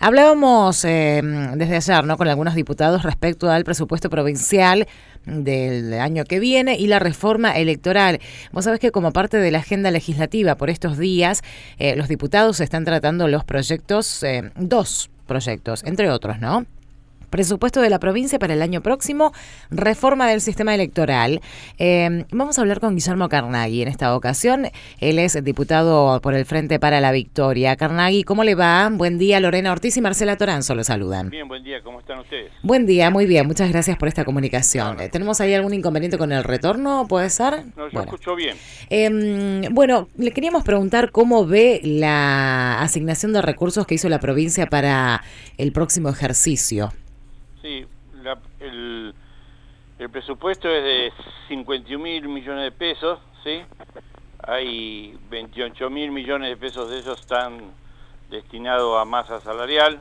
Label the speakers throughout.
Speaker 1: Hablábamos desde ayer, ¿no?, con algunos diputados respecto al presupuesto provincial del año que viene y la reforma electoral. Vos sabés que como parte de la agenda legislativa por estos días, los diputados están tratando los proyectos, dos proyectos, entre otros, ¿no? Presupuesto de la provincia para el año próximo, reforma del sistema electoral. Vamos a hablar con Guillermo Carnaghi en esta ocasión. Él es diputado por el Frente para la Victoria. Carnaghi, ¿cómo le va? Buen día, Lorena Ortiz y Marcela Toranzo lo saludan.
Speaker 2: Bien, buen día, ¿cómo están ustedes?
Speaker 1: Buen día, muy bien, muchas gracias por esta comunicación. ¿Tenemos ahí algún inconveniente con el retorno, puede ser?
Speaker 2: No, yo escucho bien.
Speaker 1: Bueno, le queríamos preguntar cómo ve la asignación de recursos que hizo la provincia para el próximo ejercicio.
Speaker 2: Sí, el presupuesto es de 51.000 millones de pesos, ¿sí? Hay 28.000 millones de pesos de esos están destinados a masa salarial.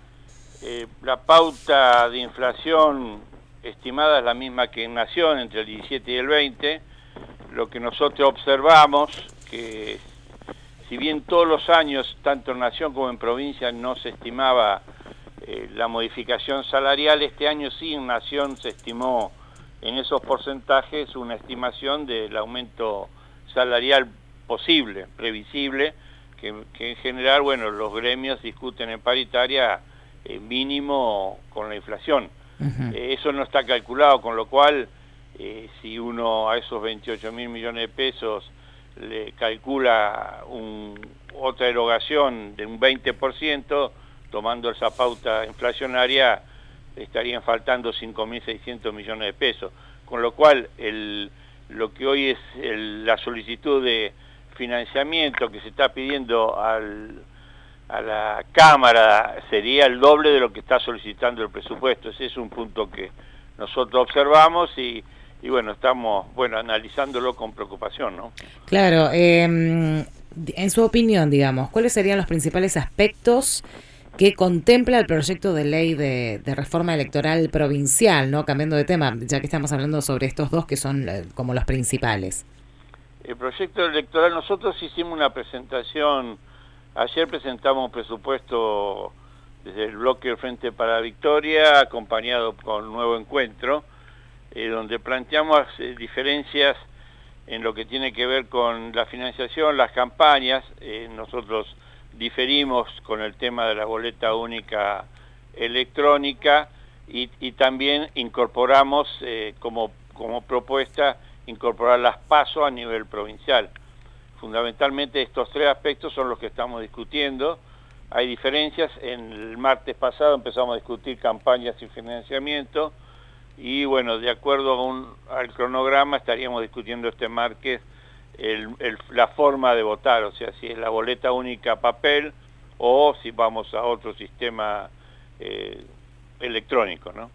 Speaker 2: La pauta de inflación estimada es la misma que en Nación, entre el 17 y el 20. Lo que nosotros observamos, que si bien todos los años, tanto en Nación como en provincia, no se estimaba la modificación salarial, este año sí en Nación se estimó en esos porcentajes una estimación del aumento salarial posible, previsible, que en general, bueno, los gremios discuten en paritaria mínimo con la inflación. Eso no está calculado, con lo cual si uno a esos 28.000 millones de pesos le calcula otra erogación de un 20%, tomando esa pauta inflacionaria, estarían faltando 5.600 millones de pesos. Con lo cual, lo que hoy es la solicitud de financiamiento que se está pidiendo a la Cámara sería el doble de lo que está solicitando el presupuesto. Ese es un punto que nosotros observamos y bueno, estamos analizándolo con preocupación, ¿no?
Speaker 1: Claro, en su opinión, digamos, ¿cuáles serían los principales aspectos que contempla el proyecto de ley de reforma electoral provincial, ¿no? Cambiando de tema, ya que estamos hablando sobre estos dos que son como los principales.
Speaker 2: El proyecto electoral, nosotros hicimos una presentación, ayer presentamos un presupuesto desde el bloque del Frente para la Victoria, acompañado con Nuevo Encuentro, donde planteamos diferencias en lo que tiene que ver con la financiación, las campañas. Nosotros diferimos con el tema de la boleta única electrónica y también incorporamos como propuesta incorporar las PASO a nivel provincial. Fundamentalmente estos tres aspectos son los que estamos discutiendo. Hay diferencias. El martes pasado empezamos a discutir campañas y financiamiento y bueno, de acuerdo al cronograma estaríamos discutiendo este martes la forma de votar, o sea, si es la boleta única papel o si vamos a otro sistema electrónico, ¿no?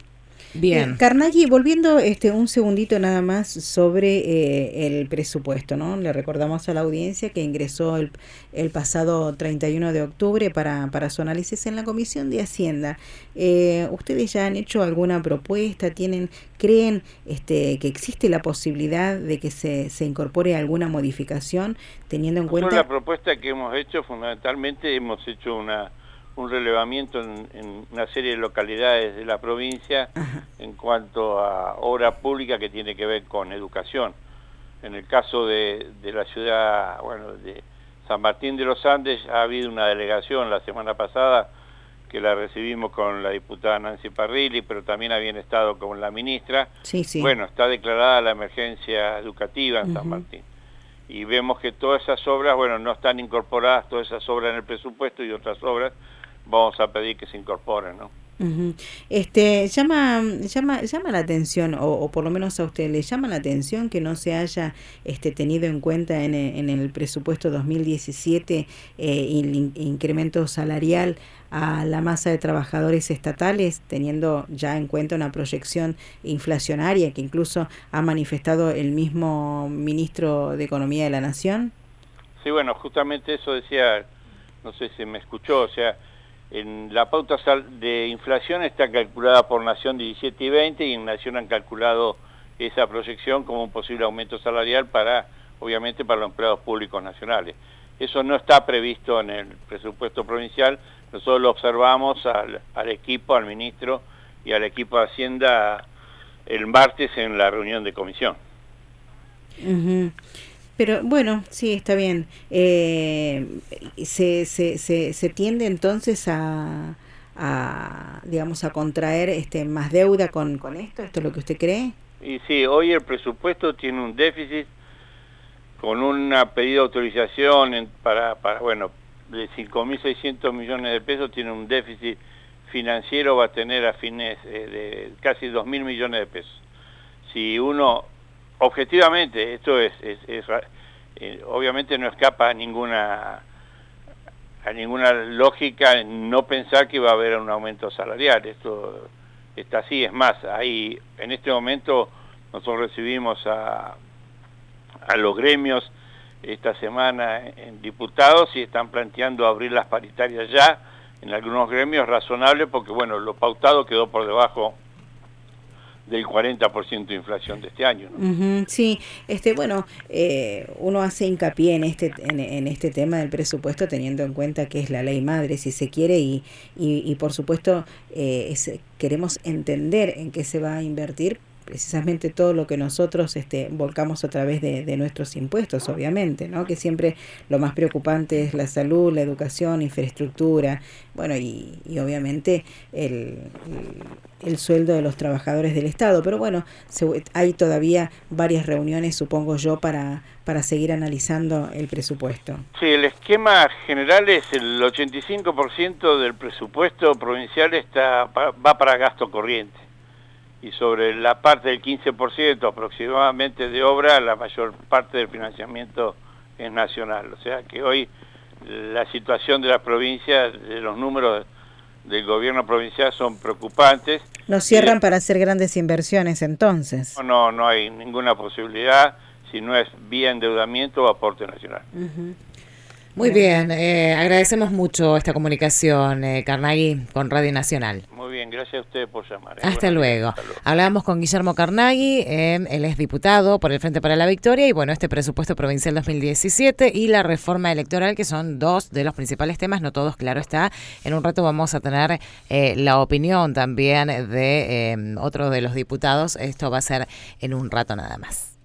Speaker 3: Bien. Carnaghi, volviendo un segundito nada más sobre el presupuesto, ¿no? Le recordamos a la audiencia que ingresó el pasado 31 de octubre para su análisis en la Comisión de Hacienda. ¿Ustedes ya han hecho alguna propuesta? ¿Creen que existe la posibilidad de que se incorpore alguna modificación teniendo en cuenta?
Speaker 2: La propuesta que hemos hecho, fundamentalmente hemos hecho un relevamiento en una serie de localidades de la provincia. Ajá. En cuanto a obra pública que tiene que ver con educación. En el caso de la ciudad, de San Martín de los Andes, ha habido una delegación la semana pasada que la recibimos con la diputada Nancy Parrilli, pero también habían estado con la ministra.
Speaker 3: Sí, sí.
Speaker 2: Bueno, está declarada la emergencia educativa en San Martín. Y vemos que todas esas obras, no están incorporadas, todas esas obras en el presupuesto y otras obras vamos a pedir que se incorporen, ¿no?
Speaker 3: Llama la atención, o por lo menos a usted le llama la atención que no se haya tenido en cuenta en el presupuesto 2017 el incremento salarial a la masa de trabajadores estatales, teniendo ya en cuenta una proyección inflacionaria que incluso ha manifestado el mismo ministro de Economía de la Nación.
Speaker 2: Sí, justamente eso decía, no sé si me escuchó, o sea, en la pauta de inflación está calculada por Nación 17 y 20 y en Nación han calculado esa proyección como un posible aumento salarial obviamente para los empleados públicos nacionales. Eso no está previsto en el presupuesto provincial, nosotros lo observamos al equipo, al ministro y al equipo de Hacienda el martes en la reunión de comisión.
Speaker 3: Pero bueno, sí, está bien. Se tiende entonces a digamos, a contraer más deuda con esto. ¿Esto es lo que usted cree?
Speaker 2: Y sí, hoy el presupuesto tiene un déficit con una pedida de autorización para bueno, de 5.600 millones de pesos, tiene un déficit financiero, va a tener a fines de casi 2.000 millones de pesos. Si uno, objetivamente, esto obviamente no escapa a ninguna lógica no pensar que va a haber un aumento salarial. Esto está así, es más, ahí en este momento nosotros recibimos a los gremios esta semana en diputados y están planteando abrir las paritarias ya en algunos gremios, razonable porque bueno, lo pautado quedó por debajo del 40% de inflación de este año, ¿no?
Speaker 3: Sí, bueno, uno hace hincapié en este tema del presupuesto teniendo en cuenta que es la ley madre, si se quiere, y por supuesto queremos entender en qué se va a invertir precisamente todo lo que nosotros volcamos a través de nuestros impuestos, obviamente, ¿no? Que siempre lo más preocupante es la salud, la educación, infraestructura, bueno, y obviamente el sueldo de los trabajadores del Estado. Pero bueno, hay todavía varias reuniones, supongo yo, para seguir analizando el presupuesto.
Speaker 2: Sí, el esquema general es el 85% del presupuesto provincial va para gasto corriente. Y sobre la parte del 15% aproximadamente de obra, la mayor parte del financiamiento es nacional. O sea que hoy la situación de la provincia, de los números del gobierno provincial son preocupantes.
Speaker 3: ¿No cierran para hacer grandes inversiones entonces?
Speaker 2: No hay ninguna posibilidad si no es vía endeudamiento o aporte nacional.
Speaker 1: Muy bien, agradecemos mucho esta comunicación, Carnaghi, con Radio Nacional.
Speaker 2: Muy bien, gracias a ustedes por llamar.
Speaker 1: Hasta luego. Hablábamos con Guillermo Carnaghi, él es diputado por el Frente para la Victoria, y bueno, este presupuesto provincial 2017 y la reforma electoral, que son dos de los principales temas, no todos, claro está. En un rato vamos a tener la opinión también de otro de los diputados, esto va a ser en un rato nada más.